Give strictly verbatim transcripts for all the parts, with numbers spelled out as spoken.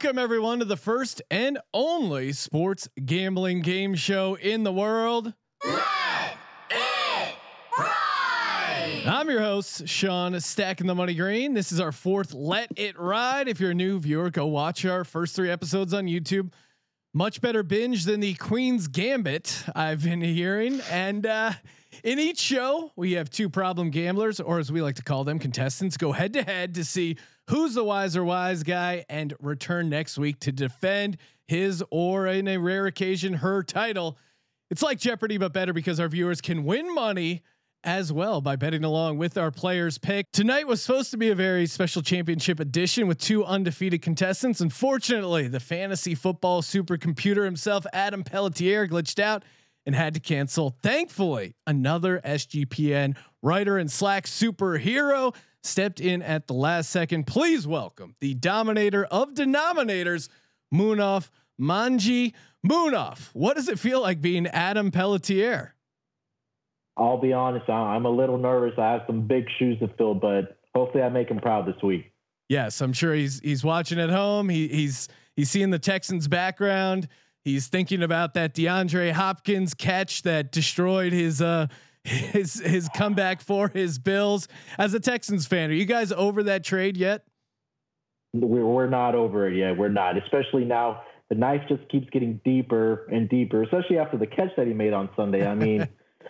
Welcome everyone to the first and only sports gambling game show in the world. Let it ride. I'm your host, Sean, stacking the money green. This is our fourth Let It Ride. If you're a new viewer, go watch our first three episodes on YouTube. Much better binge than the Queen's Gambit I've been hearing. And uh, in each show, we have two problem gamblers, or as we like to call them, contestants, go head to head to see who's the wiser wise guy and return next week to defend his, or in a rare occasion, her title. It's like Jeopardy, but better because our viewers can win money as well by betting along with our players' pick. Tonight was supposed to be a very special championship edition with two undefeated contestants. Unfortunately, the fantasy football supercomputer himself, Adam Pelletier, glitched out and had to cancel. Thankfully, another S G P N writer and Slack superhero stepped in at the last second. Please welcome the dominator of denominators, Munaf Manji. Munaf, what does it feel like being Adam Pelletier? I'll be honest, I'm a little nervous. I have some big shoes to fill, but hopefully I make him proud this week. Yes, I'm sure he's he's watching at home. He he's he's seeing the Texans background. He's thinking about that DeAndre Hopkins catch that destroyed his uh his his comeback for his Bills. As a Texans fan, are you guys over that trade yet? We're we're not over it yet. We're not, especially now. The knife just keeps getting deeper and deeper, especially after the catch that he made on Sunday. I mean.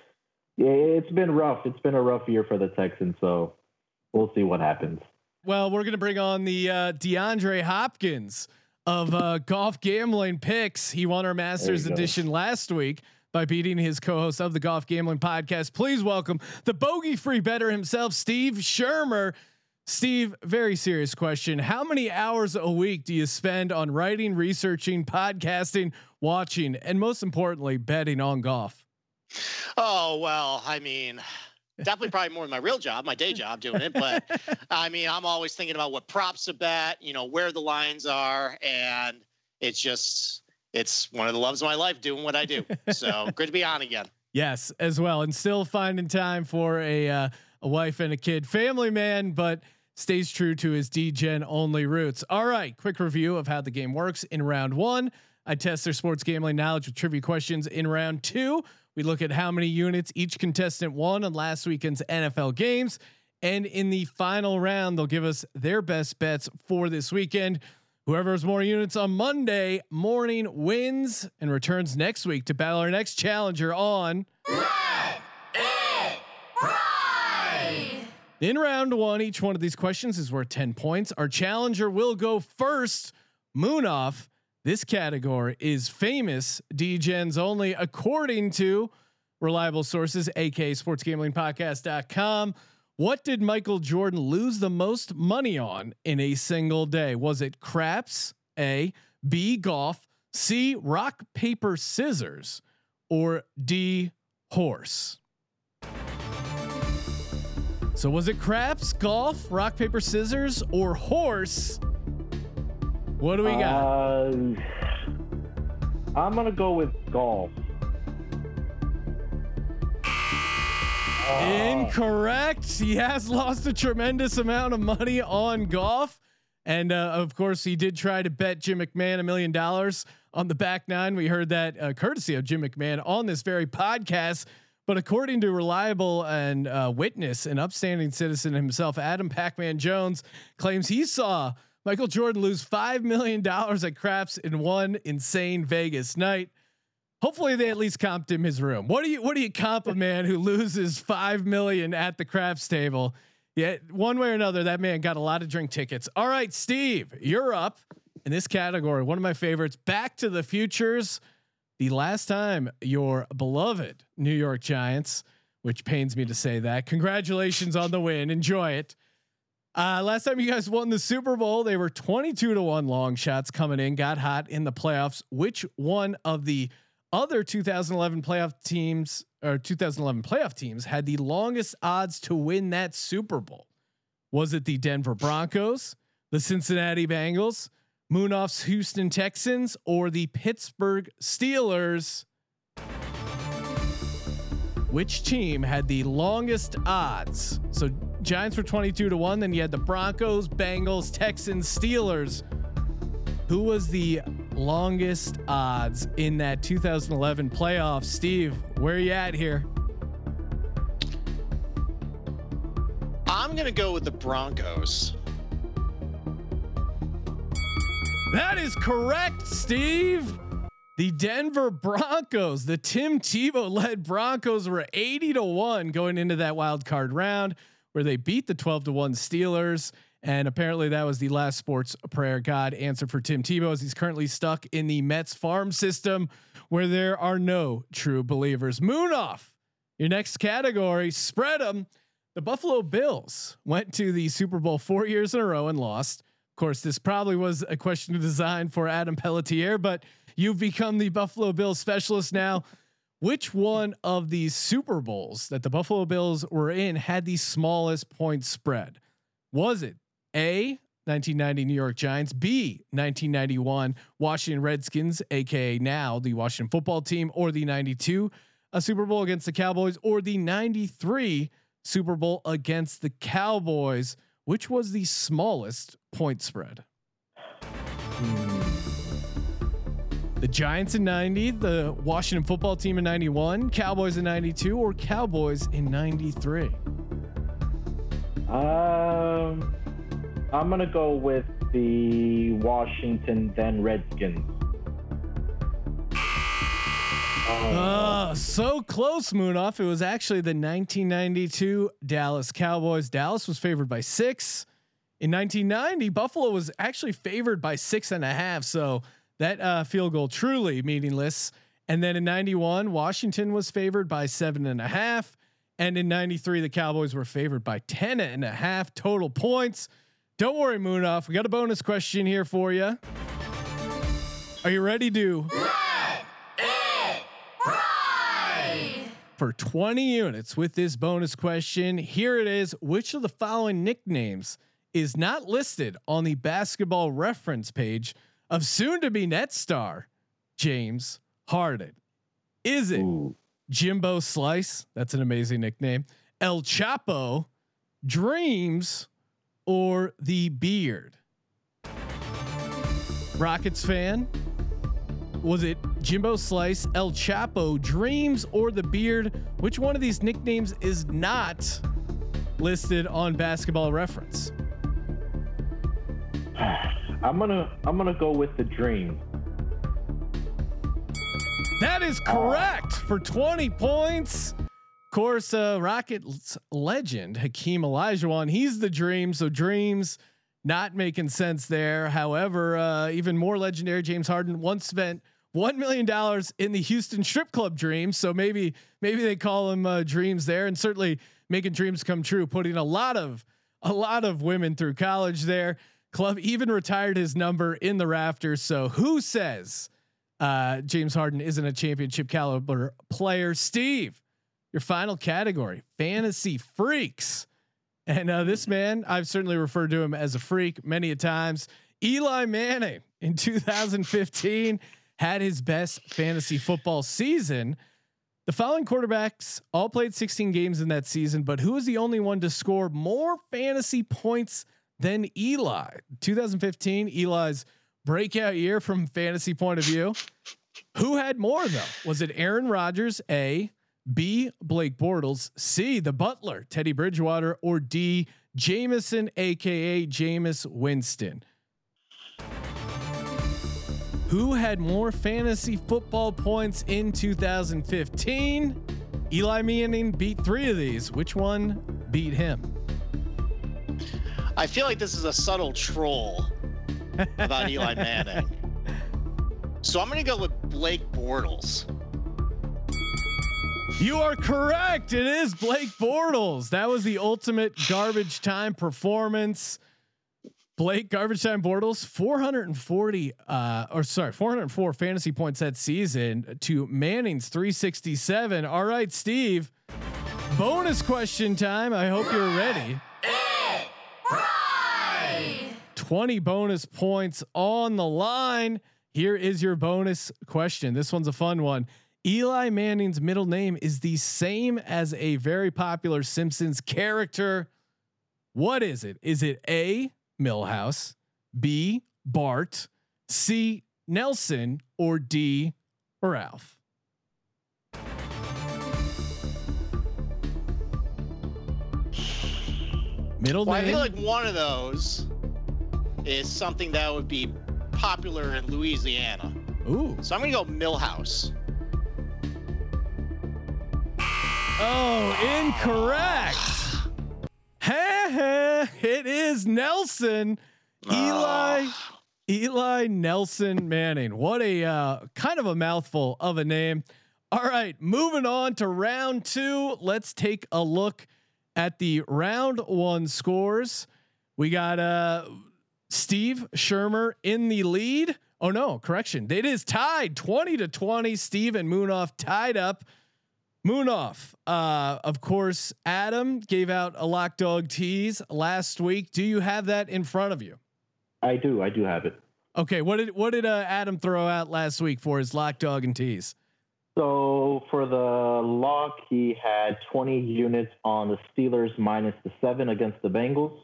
It's been rough. It's been a rough year for the Texans, so we'll see what happens. Well, we're going to bring on the uh, DeAndre Hopkins of uh, golf gambling picks. He won our Masters edition last week by beating his co-host of the Golf Gambling Podcast. Please welcome the bogey-free bettor himself, Steve Shermer. Steve, very serious question. How many hours a week do you spend on writing, researching, podcasting, watching, and most importantly, betting on golf? Oh, well, I mean, definitely probably more than my real job, my day job doing it. But I mean, I'm always thinking about what props to bet, you know, where the lines are. And it's just, it's one of the loves of my life doing what I do. So good to be on again. Yes, as well. And still finding time for a, uh, a wife and a kid, family man, but stays true to his D-Gen only roots. All right. Quick review of how the game works in round one. I test their sports gambling knowledge with trivia questions. In round two, we look at how many units each contestant won on last weekend's N F L games. And in the final round, they'll give us their best bets for this weekend. Whoever has more units on Monday morning wins and returns next week to battle our next challenger on Let It Ride. In round one, each one of these questions is worth ten points. Our challenger will go first. Munaf. This category is famous D-Gens only, according to reliable sources, aka sports gambling podcast dot com. What did Michael Jordan lose the most money on in a single day? Was it craps, A, B, golf, C, rock, paper, scissors, or D, horse? So was it craps, golf, rock, paper, scissors, or horse? What do we got? Uh, I'm gonna go with golf. Incorrect. He has lost a tremendous amount of money on golf, and uh, of course, he did try to bet Jim McMahon a million dollars on the back nine. We heard that uh, courtesy of Jim McMahon on this very podcast. But according to reliable and uh, witness, an upstanding citizen himself, Adam Pac-Man Jones, claims he saw Michael Jordan lose five million dollars at craps in one insane Vegas night. Hopefully they at least comped him his room. What do you, what do you comp a man who loses five million at the craps table? Yeah. One way or another, that man got a lot of drink tickets. All right, Steve, you're up in this category. One of my favorites, Back to the Futures. The last time your beloved New York Giants, which pains me to say that, congratulations on the win. Enjoy it. Uh, last time you guys won the Super Bowl, they were twenty-two to one long shots coming in, got hot in the playoffs. Which one of the other two thousand eleven playoff teams or two thousand eleven playoff teams had the longest odds to win that Super Bowl? Was it the Denver Broncos, the Cincinnati Bengals, Munaf's Houston Texans, or the Pittsburgh Steelers? Which team had the longest odds? So Giants were twenty-two to one. Then you had the Broncos, Bengals, Texans, Steelers. Who was the longest odds in that two thousand eleven playoffs? Steve, where are you at here? I'm going to go with the Broncos. That is correct, Steve. The Denver Broncos, the Tim Tebow led Broncos were eighty to one going into that wild card round where they beat the twelve to one Steelers. And apparently that was the last sports prayer God answer for Tim Tebow, as he's currently stuck in the Mets farm system where there are no true believers. Moon off. Your next category, spread them. The Buffalo Bills went to the Super Bowl four years in a row and lost. Of course, this probably was a question designed for Adam Pelletier, but you've become the Buffalo Bills specialist now. Which one of these Super Bowls that the Buffalo Bills were in had the smallest point spread? Was it A, nineteen ninety New York Giants, B, nineteen ninety-one Washington Redskins, aka now the Washington Football Team, or the ninety-two a Super Bowl against the Cowboys, or the ninety-three Super Bowl against the Cowboys? Which was the smallest point spread? Hmm. The Giants in ninety, the Washington Football Team in ninety-one, Cowboys in ninety-two, or Cowboys in ninety-three? Um, I'm gonna go with the Washington then Redskins. Uh, so close, Moonoff. It was actually the nineteen ninety-two Dallas Cowboys. Dallas was favored by six. In nineteen ninety, Buffalo was actually favored by six and a half. So that uh, field goal truly meaningless. And then in ninety-one, Washington was favored by seven and a half. And in ninety-three, the Cowboys were favored by ten and a half total points. Don't worry, Moonoff. We got a bonus question here for you. Are you ready to? For twenty units with this bonus question, here it is. Which of the following nicknames is not listed on the Basketball Reference page of soon-to-be Nets star James Harden? Is it Ooh. Jimbo Slice? That's an amazing nickname. El Chapo, Dreams, or the Beard? Rockets fan? Was it Jimbo Slice, El Chapo, Dreams, or the Beard? Which one of these nicknames is not listed on Basketball Reference? I'm gonna I'm gonna go with the Dream. That is correct for twenty points. Of course, uh, Rockets legend Hakeem Olajuwon, he's the Dream. So Dreams not making sense there. However, uh, even more legendary, James Harden once spent one million dollars in the Houston strip club Dreams. So maybe, maybe they call him uh, Dreams there, and certainly making dreams come true, putting a lot of, a lot of women through college there. Club even retired his number in the rafters. So who says uh, James Harden isn't a championship caliber player? Steve, your final category, fantasy freaks. And uh, this man, I've certainly referred to him as a freak many a times. Eli Manning in two thousand fifteen had his best fantasy football season. The following quarterbacks all played sixteen games in that season, but who is the only one to score more fantasy points than Eli? twenty fifteen, Eli's breakout year from fantasy point of view. Who had more though? Was it Aaron Rodgers, A, B, Blake Bortles, C, the Butler, Teddy Bridgewater, or D, Jameson, aka Jameis Winston? Who had more fantasy football points in two thousand fifteen? Eli Manning beat three of these. Which one beat him? I feel like this is a subtle troll about Eli Manning. So I'm going to go with Blake Bortles. You are correct. It is Blake Bortles. That was the ultimate garbage time performance. Blake garbage time Bortles, four hundred forty, uh, or sorry, four hundred four fantasy points that season to Manning's three sixty-seven. All right, Steve, bonus question time. I hope you're ready. twenty bonus points on the line. Here is your bonus question. This one's a fun one. Eli Manning's middle name is the same as a very popular Simpsons character. What is it? Is it A, Milhouse, B, Bart, C, Nelson, or D, Ralph? Middle well, name. I feel like one of those is something that would be popular in Louisiana. Ooh. So I'm going to go Millhouse. Oh, incorrect. It is Nelson. Eli. Oh. Eli Nelson Manning. What a uh, kind of a mouthful of a name. All right, moving on to round two. Let's take a look at the round one scores. We got uh, Steve Shermer in the lead. Oh no, correction. It is tied twenty to twenty. Steve and Moonoff tied up. Moonoff, uh, of course, Adam gave out a lock dog tease last week. Do you have that in front of you? I do. I do have it. Okay. What did, what did uh, Adam throw out last week for his lock dog and tease? So for the lock, he had twenty units on the Steelers minus the seven against the Bengals.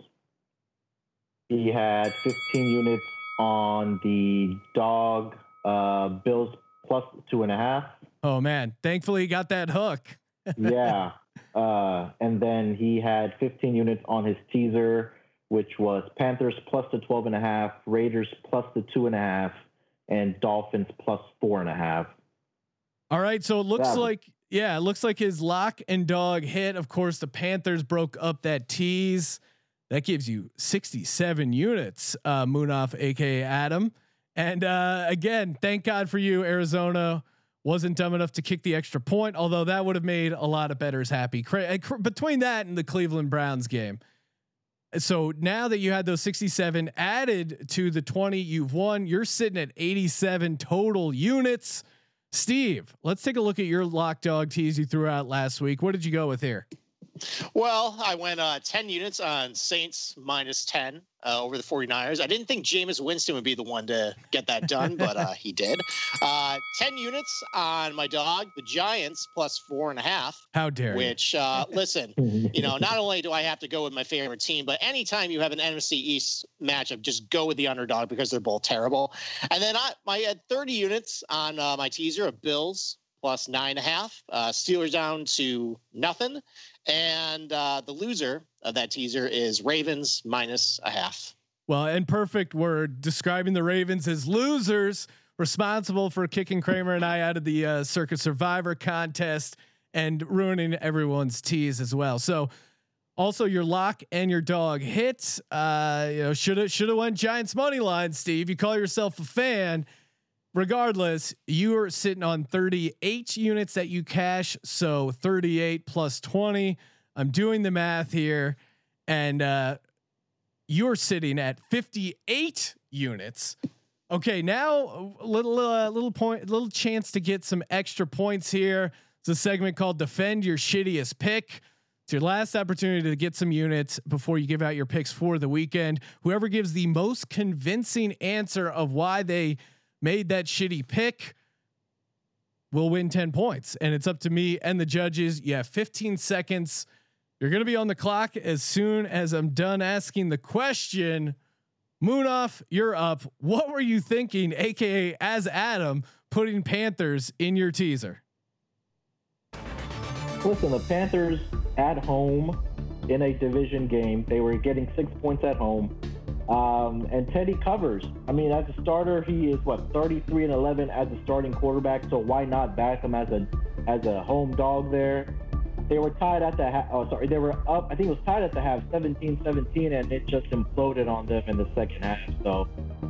He had fifteen units on the dog, uh, Bills plus two and a half. Oh man, thankfully he got that hook. Yeah. Uh, and then he had fifteen units on his teaser, which was Panthers plus the twelve and a half, Raiders plus the two and a half, and Dolphins plus four and a half. All right. So it looks Yeah. like, yeah, it looks like his lock and dog hit. Of course, the Panthers broke up that tease. That gives you sixty-seven units, uh, Moonoff, A K A Adam. And uh, again, thank God for you, Arizona. Wasn't dumb enough to kick the extra point, although that would have made a lot of bettors happy. Cra- between that and the Cleveland Browns game. So now that you had those sixty-seven added to the twenty you've won, you're sitting at eighty-seven total units. Steve, let's take a look at your lock dog tease you threw out last week. What did you go with here? Well, I went uh, ten units on Saints minus ten uh, over the 49ers. I didn't think Jameis Winston would be the one to get that done, but uh, he did. Uh, ten units on my dog, the Giants plus four and a half. How dare Which, you? uh, listen, you know, not only do I have to go with my favorite team, but anytime you have an N F C East matchup, just go with the underdog because they're both terrible. And then I, I had thirty units on uh, my teaser of Bills plus nine and a half, uh, Steelers down to nothing. And uh, the loser of that teaser is Ravens minus a half. Well, and perfect word describing the Ravens as losers, responsible for kicking Kramer and I out of the uh, Circus Survivor contest and ruining everyone's tease as well. So also your lock and your dog hits, uh, you know, should have, should have went Giants money line, Steve. You call yourself a fan. Regardless, you are sitting on thirty-eight units that you cash. So thirty-eight plus twenty. I'm doing the math here, and uh, you're sitting at fifty-eight units. Okay, now a little uh, little point, little chance to get some extra points here. It's a segment called "Defend Your Shittiest Pick." It's your last opportunity to get some units before you give out your picks for the weekend. Whoever gives the most convincing answer of why they made that shitty pick will win ten points. And it's up to me and the judges. You have fifteen seconds. You're going to be on the clock as soon as I'm done asking the question. Moonoff, you're up. What were you thinking, A K A as Adam, putting Panthers in your teaser? Listen, the Panthers at home in a division game, they were getting six points at home. Um, and Teddy covers. I mean, as a starter, he is what thirty-three and eleven as a starting quarterback. So why not back him as a as a home dog there? They were tied at the half. Oh, sorry, they were up. I think it was tied at the half, seventeen seventeen, and it just imploded on them in the second half. So,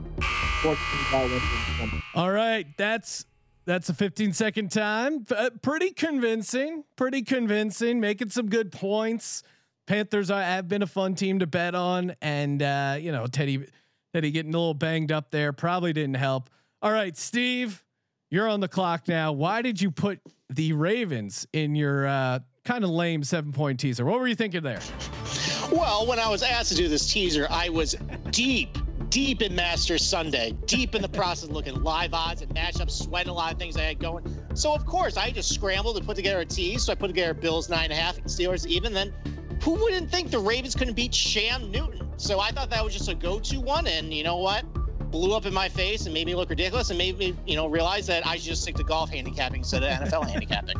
all right, that's that's a fifteen second time. Uh, pretty convincing. Pretty convincing. Making some good points. Panthers are, have been a fun team to bet on, and uh, you know Teddy, Teddy getting a little banged up there probably didn't help. All right, Steve, you're on the clock now. Why did you put the Ravens in your uh, kind of lame seven point teaser? What were you thinking there? Well, when I was asked to do this teaser, I was deep, deep in Masters Sunday, deep in the process, looking live odds and matchups, sweating a lot of things I had going. So of course, I just scrambled to put together a tease. So I put together Bills nine and a half, Steelers even. Then who wouldn't think the Ravens couldn't beat Sham Newton? So I thought that was just a go-to one. And you know what? blew up in my face and made me look ridiculous and made me, you know, realize that I should just stick to golf handicapping instead of N F L handicapping.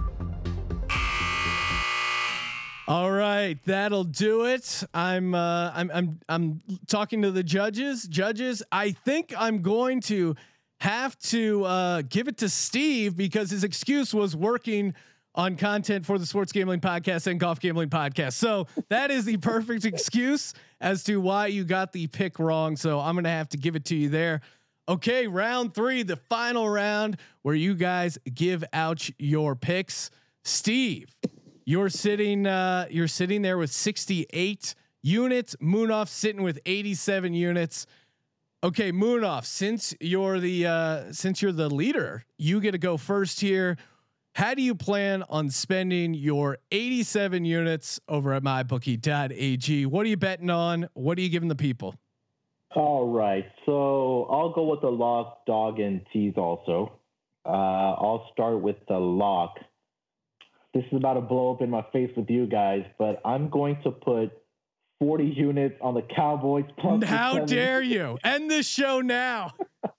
All right, that'll do it. I'm uh, I'm I'm I'm talking to the judges. Judges, I think I'm going to have to uh, give it to Steve because his excuse was working on content for the Sports Gambling Podcast and Golf Gambling Podcast. So that is the perfect excuse as to why you got the pick wrong. So I'm gonna have to give it to you there. Okay, round three, the final round where you guys give out your picks. Steve, you're sitting uh, you're sitting there with sixty-eight units. Moonoff sitting with eighty-seven units. Okay, Moonoff, since you're the uh, since you're the leader, you get to go first here. How do you plan on spending your eighty-seven units over at my bookie dot a g? What are you betting on? What are you giving the people? All right, so I'll go with the lock, dog, and tease also. Uh, I'll start with the lock. This is about to blow up in my face with you guys, but I'm going to put forty units on the Cowboys. Plus How dare you end this show now?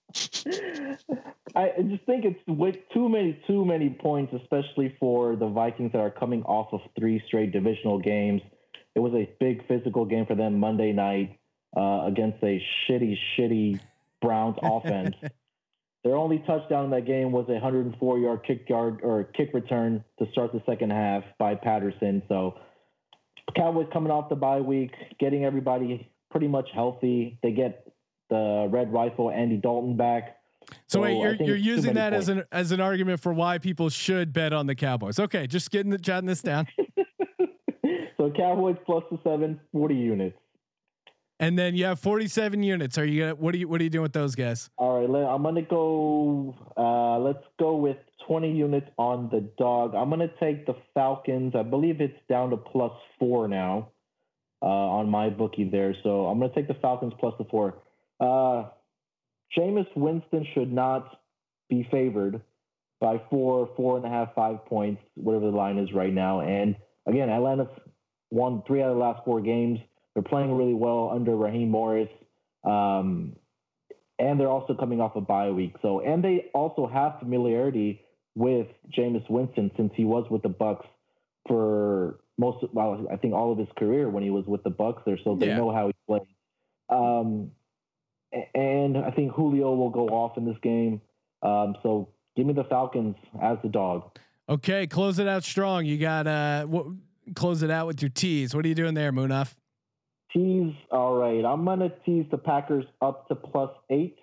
I just think it's with too many, too many points, especially for the Vikings that are coming off of three straight divisional games. It was a big physical game for them Monday night uh, against a shitty, shitty Browns offense. Their only touchdown in that game was a one hundred four yard kick yard or kick return to start the second half by Patterson. So Cowboys coming off the bye week, getting everybody pretty much healthy. They get the Red Rifle Andy Dalton back. So, so wait, you're you're using that points. as an as an argument for why people should bet on the Cowboys. Okay, just getting the jotting this down. So Cowboys plus the seven, forty units. And then you have forty-seven units. Are you gonna what are you what are you doing with those guys? All right, let, I'm gonna go. Uh, let's go with twenty units on the dog. I'm gonna take the Falcons. I believe it's down to plus four now uh, on my bookie there. So I'm gonna take the Falcons plus the four. Uh, Jameis Winston should not be favored by four, four and a half, five points, whatever the line is right now. And again, Atlanta's won three out of the last four games. They're playing really well under Raheem Morris. Um, and they're also coming off a bye week. So, and they also have familiarity with Jameis Winston since he was with the Bucs for most of, well, I think all of his career when he was with the Bucs there. So they yeah. know how he plays. Um, and I think Julio will go off in this game. Um, so give me the Falcons as the dog. Okay. Close it out strong. You got, uh, w- close it out with your tease. What are you doing there, Moonoff? Tease. All right. I'm going to tease the Packers up to plus eight,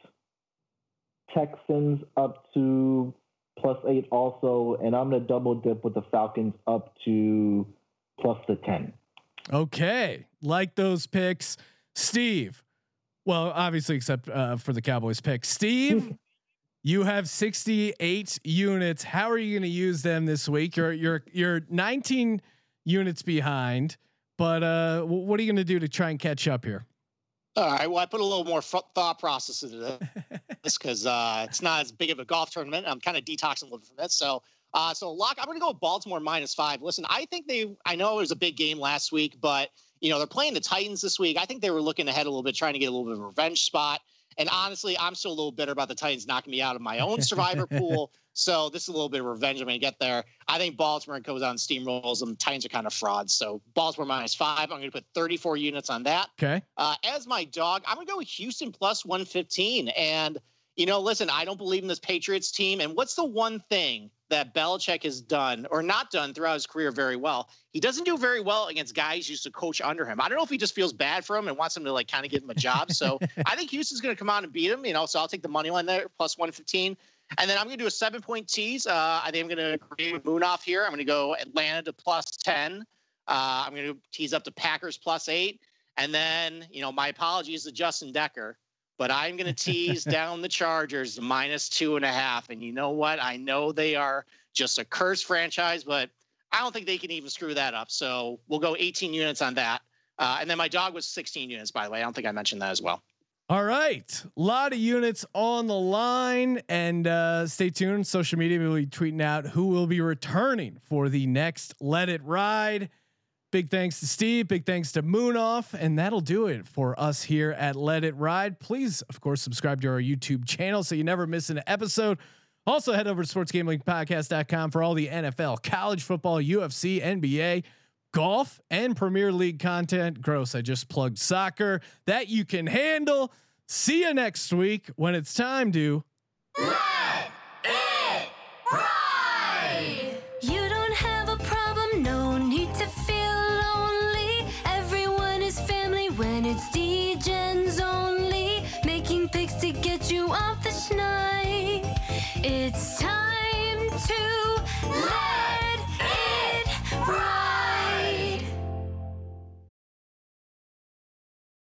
Texans up to plus eight also. And I'm going to double dip with the Falcons up to plus the ten. Okay. Like those picks, Steve. Well, obviously, except uh, for the Cowboys pick, Steve, you have sixty-eight units. How are you going to use them this week? You're, you're, you're nineteen units behind. But uh, what are you going to do to try and catch up here? All right. Well, I put a little more f- thought process into this because uh, it's not as big of a golf tournament. I'm kind of detoxing a little bit from this. So, uh, so lock. I'm going to go with Baltimore minus five. Listen, I think they. I know it was a big game last week, but you know they're playing the Titans this week. I think they were looking ahead a little bit, trying to get a little bit of a revenge spot. And honestly, I'm still a little bitter about the Titans knocking me out of my own survivor pool. So this is a little bit of revenge. I'm going to get there. I think Baltimore goes out and steamrolls them. Titans are kind of frauds. So Baltimore minus five. I'm going to put thirty-four units on that. Okay. Uh, as my dog, I'm going to go with Houston plus one fifteen. And, you know, listen, I don't believe in this Patriots team. And what's the one thing that Belichick has done or not done throughout his career very well? He doesn't do very well against guys used to coach under him. I don't know if he just feels bad for him and wants him to like kind of give him a job. So I think Houston's going to come out and beat him, you know, so I'll take the money line there plus one fifteen. And then I'm going to do a seven point tease. Uh, I think I'm going to agree with Moonoff here. I'm going to go Atlanta to plus ten. Uh, I'm going to tease up to Packers plus eight. And then, you know, my apologies to Justin Decker, but I'm going to tease down the Chargers minus two and a half. And you know what? I know they are just a cursed franchise, but I don't think they can even screw that up. So we'll go eighteen units on that. Uh, and then my dog was sixteen units, by the way. I don't think I mentioned that as well. All right. A lot of units on the line, and uh, stay tuned. Social media will be tweeting out who will be returning for the next Let It Ride. Big thanks to Steve. Big thanks to Moonoff. And that'll do it for us here at Let It Ride. Please, of course, subscribe to our YouTube channel so you never miss an episode. Also, head over to sports gambling podcast dot com for all the N F L, college football, U F C, N B A, golf, and Premier League content. Gross, I just plugged soccer that you can handle. See you next week when it's time to